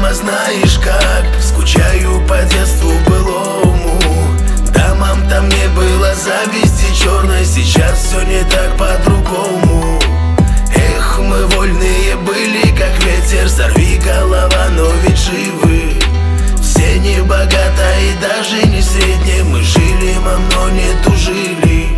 мама, знаешь как скучаю по детству былому. Да, мам, там не было зависти черной, сейчас все не так по-другому. Эх, мы вольные были, как ветер, сорви голова, но ведь живы. Все не богато и даже не средне, мы жили, мам, но не тужили.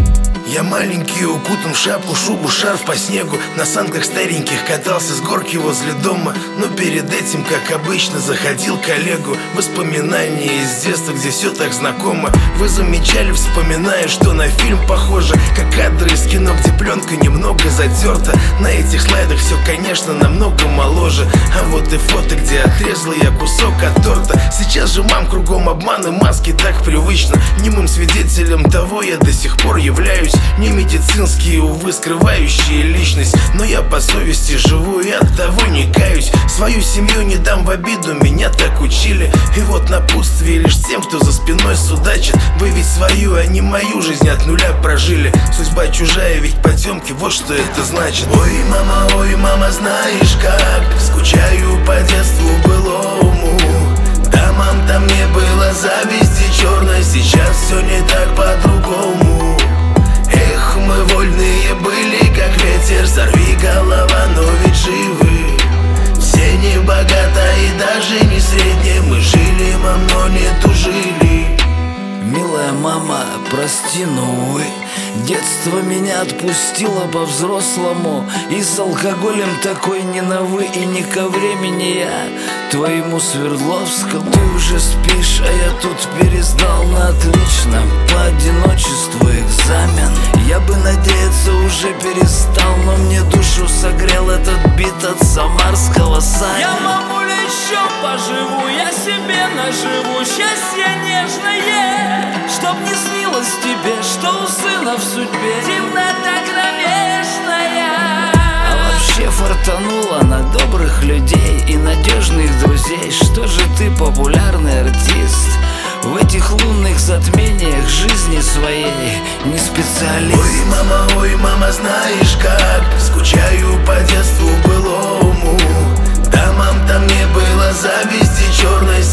Я маленький, укутан в шапку, шубу, шарф по снегу. На санках стареньких катался с горки возле дома. Но перед этим, как обычно, заходил к Олегу. Воспоминания из детства, где все так знакомо. Вы замечали, вспоминая, что на фильм похоже, как кадры из кино, где пленка немного затерта. На этих слайдах все, конечно, намного моложе. А вот и фото, где отрезал я кусок от торта. Сейчас же, мам, кругом обман и маски, так привычно. Немым свидетелем того я до сих пор являюсь. Не медицинские, увы, скрывающие личность, но я по совести живу и от того не каюсь. Свою семью не дам в обиду, меня так учили. И вот напутствие лишь тем, кто за спиной судачит. Вы ведь свою, а не мою жизнь от нуля прожили. Судьба чужая, ведь потемки, вот что это значит. Ой, мама, знаешь как скучаю по детству былому. Да, мам, там не было зависти черной, сейчас все не так по-другому. Эх, мы вольные были, как ветер, сорви голова, но ведь живы. Все не богато и даже не средне, мы жили, мам, но не тужили. Милая мама, прости, но увы, детство меня отпустило по-взрослому. И с алкоголем такой не на вы, и не ко времени я твоему Свердловскому. Ты уже спишь, а я тут пересдал на отлично по одиночеству экзамен. Я бы надеяться уже перестал, но мне душу согрел этот бит от самарского Сани. Я, мамуля, еще поживу, я себе наживу счастье нежное, чтоб не снилось тебе, что у сына в судьбе темнота кромешная. А вообще фартануло на добрых людей и надежных друзей. Что же ты, популярный артист, в этих лунных затмениях жизни своей не специалист? Ой, мама, знаешь как скучаю по детству былому. Да, мам, там не было зависти черной,